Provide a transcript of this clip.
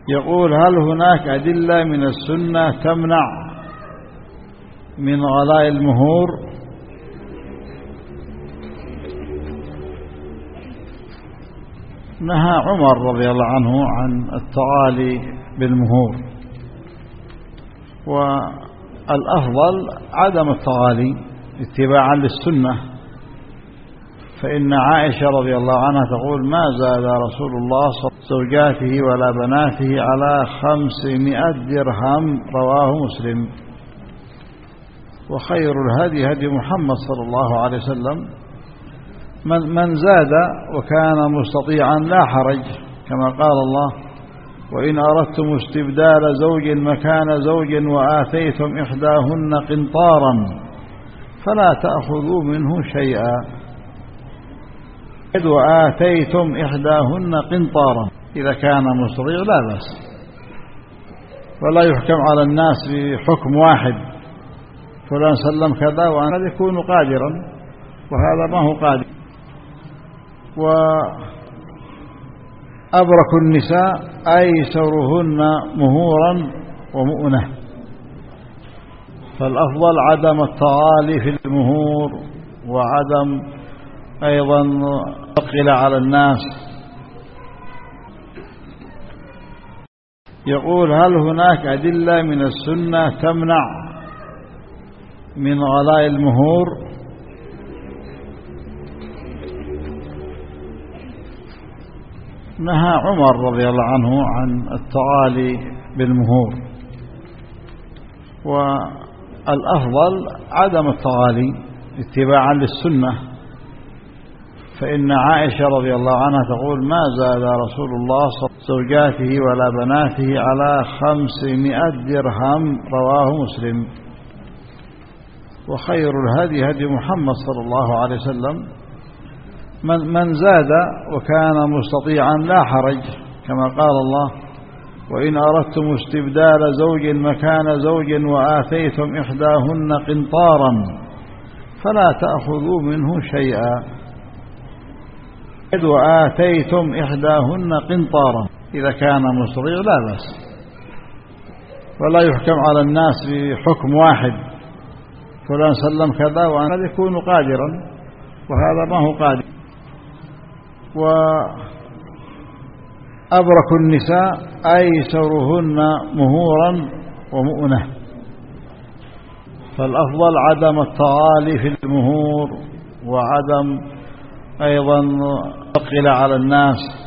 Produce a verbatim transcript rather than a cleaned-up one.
يقول: هل هناك أدلة من السنة تمنع من غلاء المهور؟ نهى عمر رضي الله عنه عن التغالي بالمهور، والأفضل عدم التغالي اتباعا للسنة، فإن عائشة رضي الله عنها تقول: ما زاد رسول الله زوجاته ولا بناته على خمسمائة درهم، رواه مسلم. وخير الهدي هدي محمد صلى الله عليه وسلم. من, من زاد وكان مستطيعا لا حرج، كما قال الله: وإن أردتم استبدال زوج مكان زوج وآتيتم إحداهن قنطارا فلا تأخذوا منه شيئا. وآتيتم إحداهن قنطارا، إذا كان مستطيع لا بأس، ولا يحكم على الناس بحكم واحد: فلان سلم كذا وأنا يكون قادرا، وهذا ما هو قادر. وأبرك النساء أيسرهن مهورا ومؤنة، فالأفضل عدم التغالي في المهور، وعدم أيضا ثقل على الناس. يقول: هل هناك أدلة من السنة تمنع من غلاء المهور؟ نهى عمر رضي الله عنه عن التغالي بالمهور، والأفضل عدم التغالي اتباعا للسنة، فإن عائشة رضي الله عنها تقول: ما زاد رسول الله زوجاته ولا بناته على خمسمائة درهم، رواه مسلم. وخير الهدي هدي محمد صلى الله عليه وسلم. من, من زاد وكان مستطيعا لا حرج، كما قال الله: وإن أردتم استبدال زوج مكان زوج وآتيتم إحداهن قنطارا فلا تأخذوا منه شيئا. وآتيتم إحداهن قنطارا، إذا كان مستطيع لا بأس، ولا يحكم على الناس بحكم واحد: فلان سلم كذا وأنا يكون قادرا، وهذا ما هو قادر. وأبرك النساء أيسرهن مهورا ومؤنة، فالأفضل عدم التغالي في المهور، وعدم أيضا ثقل على الناس.